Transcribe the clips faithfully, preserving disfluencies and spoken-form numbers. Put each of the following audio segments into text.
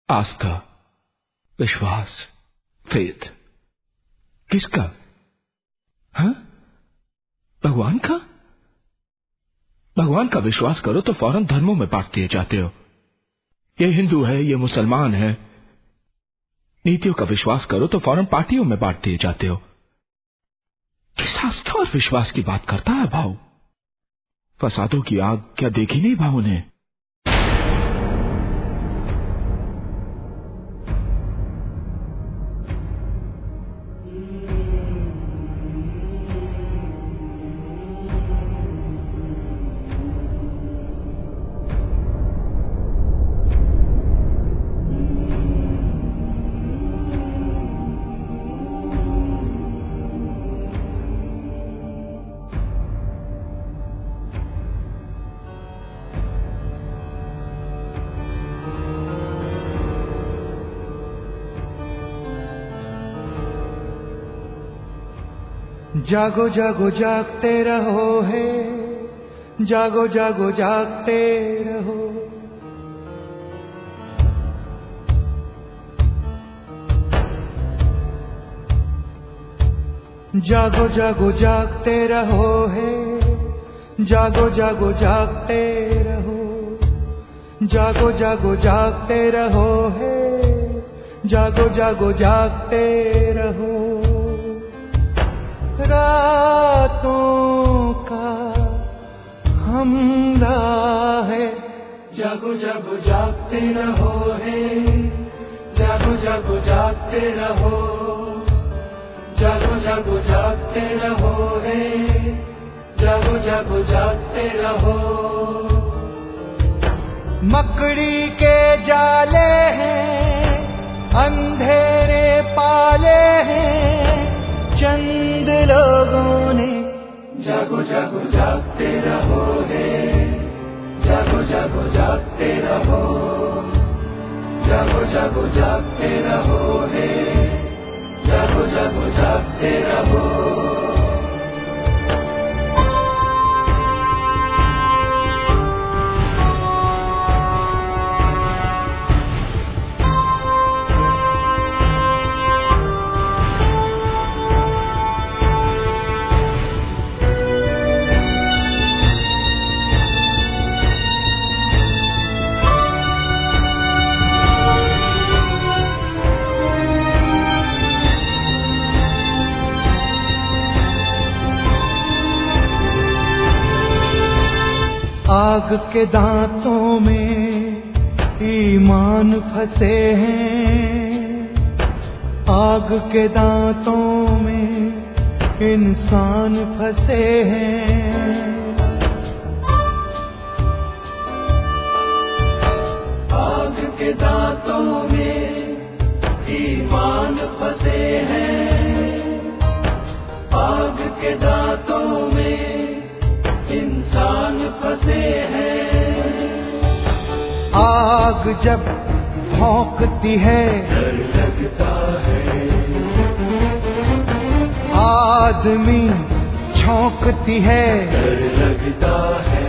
आस्था, विश्वास, फेथ। किसका? हाँ? भगवान का? भगवान का विश्वास करो तो फौरन धर्मों में बांट दिए जाते हो। ये हिंदू है, ये मुसलमान है। नीतियों का विश्वास करो तो फौरन पार्टियों में बांट दिए जाते हो। किस आस्था और विश्वास की बात करता है भाव? फसादों की आग क्या देखी नहीं भाव ने? जागो जागो जागते रहो है, जागो जागो जागते रहो। जागो जागो जागते रहो है, जागो जागो जागते रहो। जागो जागो जागते रहो है, जागो जागो जागते रहो। रातों का हमला है, जागो जागो जागते रहो है, जागो जागो जागते रहो। जागो जागो जागते रहो है, जागो जागो जागते रहो। मकड़ी के जाले हैं, अंधेरे पाले हैं, चंद लोगों ने। जागो जागो जागते रहो है, जागो जागो जागते रहो। जागो जागो जागते रहो है, जागो जागो जागते रहो। आग के दांतों में ईमान फंसे हैं, आग के दांतों में इंसान फंसे हैं। आग के दांतों में ईमान फंसे हैं, आग के दांतों में इंसान फंसे हैं। आग जब भौंकती है डर लगता है, आदमी झोंकती है डर लगता है।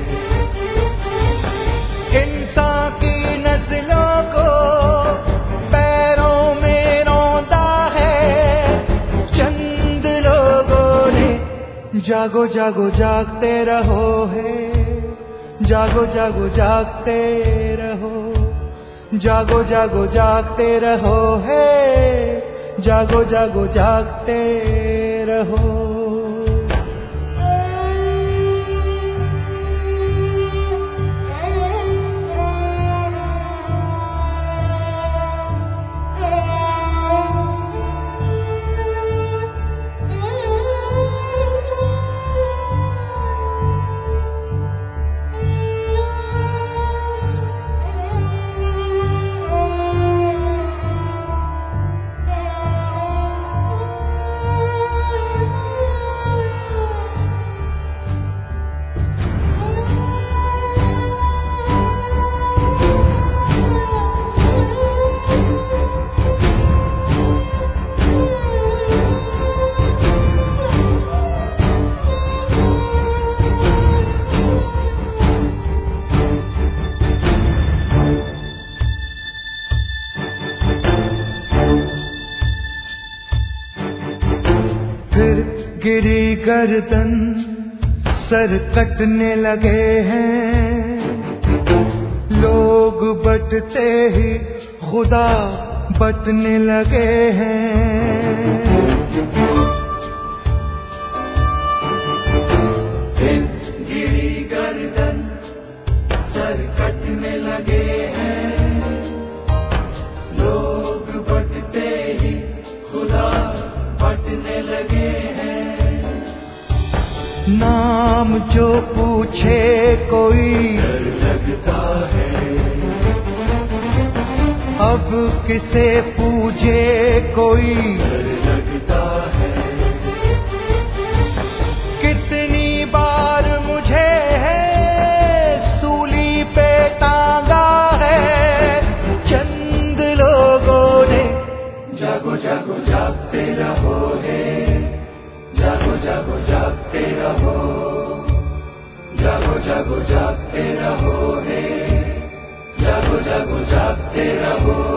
इंसान की नस्लों को पैरों में रौंदा है चंद लोगों ने। जागो जागो जागते रहो है, जागो जागो जागते रहो। जागो जागो जागते रहो है, जागो जागो जागते रहो। गिरी गर्दन सर कटने लगे हैं, लोग बटते ही खुदा बटने लगे हैं। गिरी गर्दन सर कटने लगे हैं, लोग बटते ही खुदा बटने लगे हैं। नाम जो पूछे कोई डर लगता है, अब किसे पूछे कोई डर लगता है। कितनी बार मुझे है सूली पे टांगा है चंद लोगों ने। जागो जागो जागते रहो है, जागो जागो जागते रहो, जागो जागो जागते रहो है, जागो जागो जागते रहो।